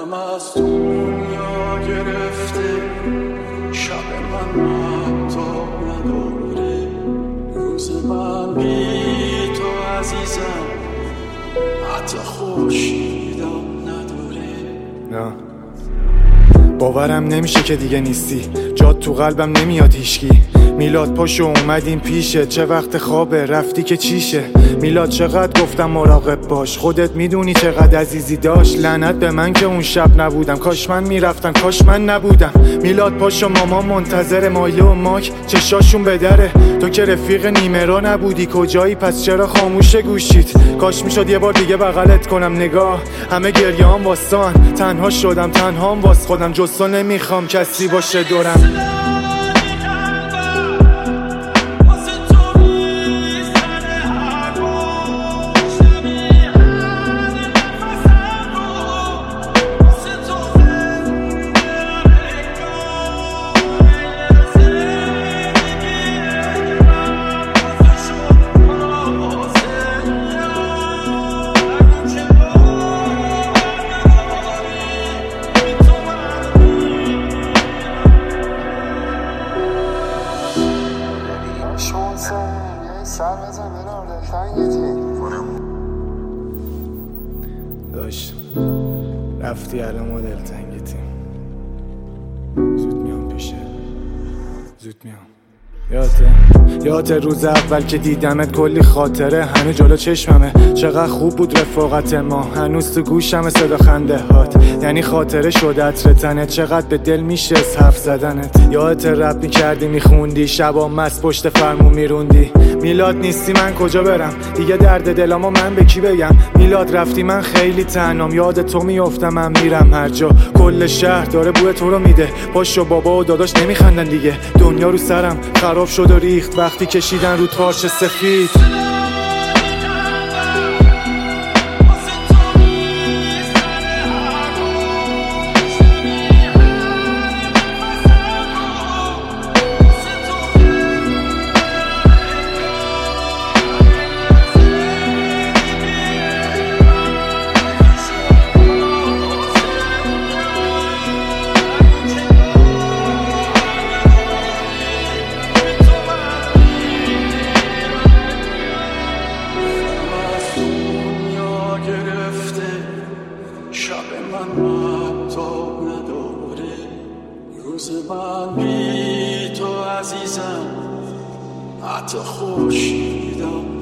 دلم از دنیا گرفته، شب من حتی نداره، روز من بی تو عزیزم حتی خورشیدم نداره. باورم نمیشه که دیگه نیستی، جات تو قلبم نمیاد هیشکی. میلاد پاشو اومدیم پیشه، چه وقت خوابه رفتی که چیشه. میلاد چقدر گفتم مراقب باش، خودت میدونی چقدر عزیزی داشت. لعنت به من که اون شب نبودم، کاش من میرفتم کاش من نبودم. میلاد پاشو مامان منتظر، مایه و ماک چشاشون به دره. تو که رفیق نیمه را نبودی کجایی، پس چرا خاموش گوشید؟ کاش میشد یه بار دیگه بغلت کنم، نگاه همه گریه‌ام واسان. تنها شدم تنهام واس خودم، جز تو نمیخوام کسی باشه دورم. داشت رفتی الان ما دلتنگتیم، زود میام پیشه، زود میام. یاده روز اول که دیدمت کلی خاطره هنو جلو چشممه. چقدر خوب بود رفاقت ما، هنوز تو گوشم صدا خنده هات. یعنی خاطره شده عطر تنت، چقدر به دل میشه حرف زدنت. یادت رپ میکردی میخوندی، شبا مست پشت فرمون میروندی. میلاد نیستی من کجا برم دیگه، درد دلامو من به کی بگم. میلاد رفتی من خیلی تنهام، یاد تو میافتم من میرم هر جا. کل شهر داره بوی تو رو میده، پاشو بابا و داداش نمیخندن دیگه. دنیا رو سرم خراب شد و ریخت وقتی کشیدن رو تارچ سفید. شب من حتی نداره، روز من بی تو عزیزم حتی خورشیدم